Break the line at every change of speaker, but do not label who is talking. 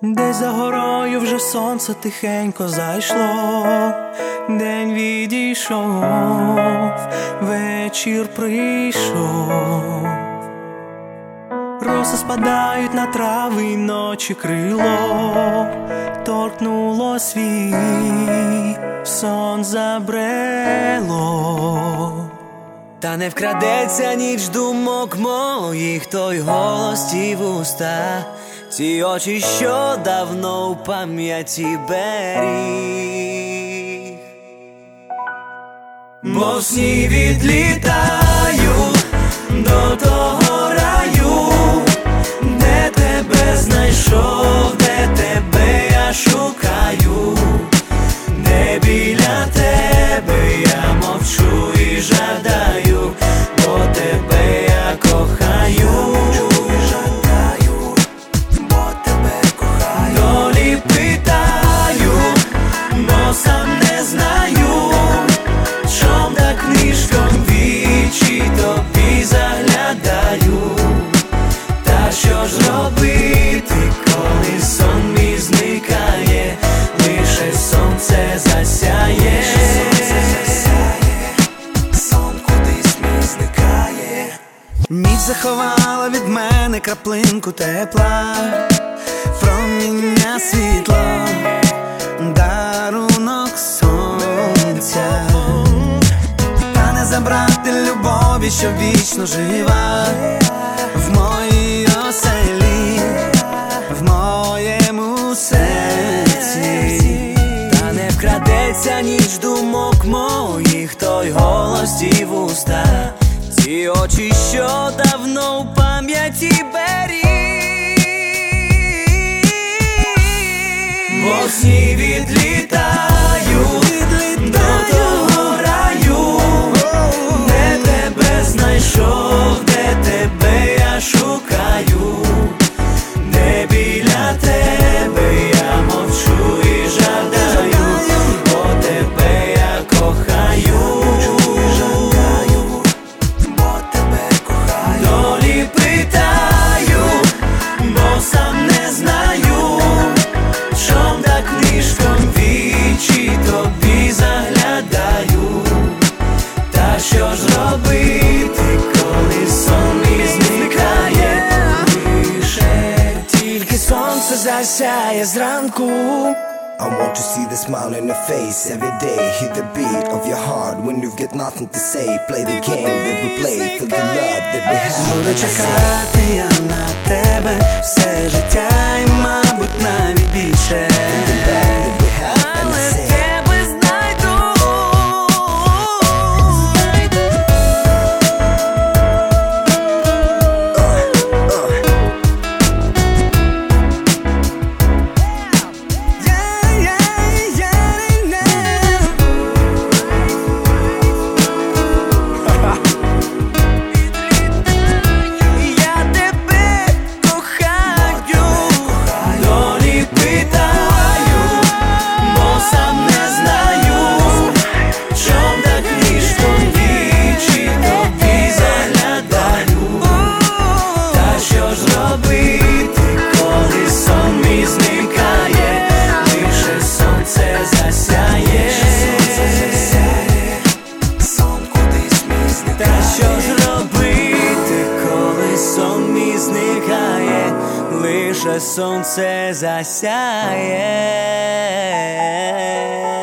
Десь за горою вже сонце тихенько зайшло, день відійшов, вечір прийшов. Роси спадають на трави, й ночі крило торкнуло світ, сон забрело. Та не вкрадеться ніч думок моїх, той голос, ті вуста, ті очі, що давно у пам'яті беріг. Бо в сні відлітаю до того раю, де тебе знайшов, де тебе я шукаю, де біля тебе я мовчу і жадаю, бо тебе я кохаю. Долі питаю, бо сам не знаю, чом так нишком вічі тобі заглядаю. Та що ж робити, коли сон мій зникає, лише сонце засяє, сон кудись мій зникає. Ніч заховала від мене краплинку тепла, проміння світла, дарунок сонця. Та не забрати любові, що вічно жива в моїй оселі, в моєму серці. Та не вкрадеться ніч думок моїх, той голос, ті вуста, ті очі, що давно у пам'яті беріг. Бо в сні відлітаю до того раю, де тебе знайшов, де тебе я шукаю, де біля тебе я мовчу і жадаю, бо тебе я кохаю. Долі питаю, бо сам не знаю, чом так нишком вічі тобі заглядаю. Та що ж робити, коли сон мій зникає, лише тільки сонце засяє зранку.
I want to see the smile in your face every day. Hear the beat of your heart when you've got nothing to say. Play the game that we play for the love that we have.
Буду чекати я на тебе все життя і, мабуть, навіть більше. Але тебе знайду. Лише сонце засяє.